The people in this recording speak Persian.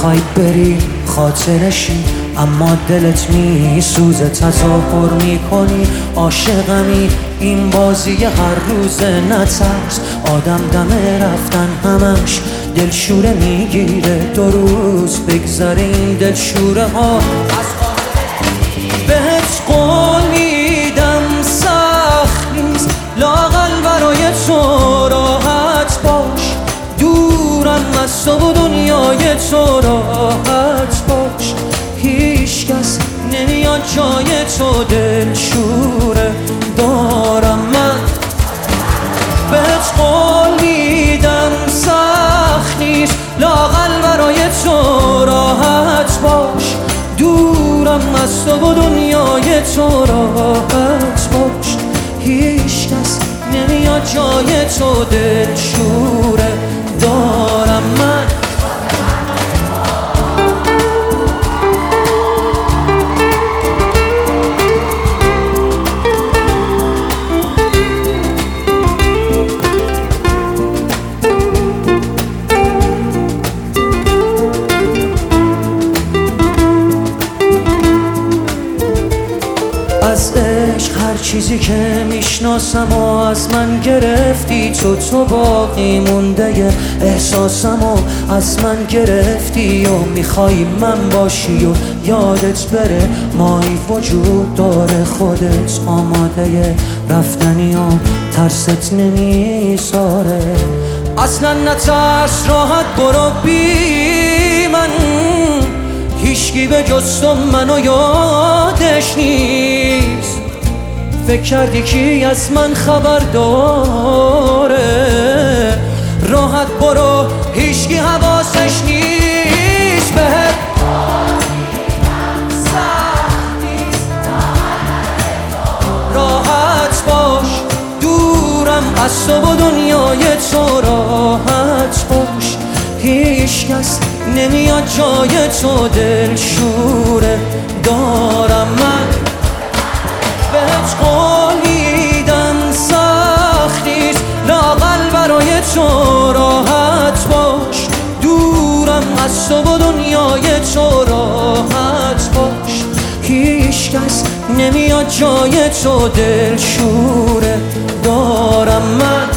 میخوای بری خاطرشی، اما دلت میسوزه، تظاهر میکنی عاشقمی. این بازی هر روز نترس، آدم دم رفتن همش دلشوره میگیره. 2 روز بگذره این دلشوره ها بهت قول میدم سخت نیست، لااقل برای تو راحت باش. دورم از تو و دنیای تو راحت باش. هیچ کس نمیاد جای تو، دلشوره دارم من. بهت قول میدم سخت نیست، لااقل برای تو راحت باش. دورم از تو و دنیای تو راحت باش. هیچ کس نمیاد جای تو، دلشوره دارم من. از عشق هر چیزی که میشناسم و از من گرفتی، تو باقی مونده احساسم و از من گرفتی. و میخوای من باشی و یادت بره مایی وجود داره، خودت آماده رفتنی و ترست نمیذاره. اصلا نترس، راحت برو بی من. هیچکی به جز تو منو یادش نیست. فکر کردی کی از من خبر داره؟ راحت برو، هیچکی حواسش نیست. بهت راحت باش. دورم از تو و دنیای تو راحت باش. هیچ کس نمیاد جای تو، دلشوره دارم من. بهت قول میدم سخت نیست، لااقل برای تو راحت باش. دورم از تو و دنیای تو راحت باش. هیچ کس نمیاد جای تو، دلشوره دارم من.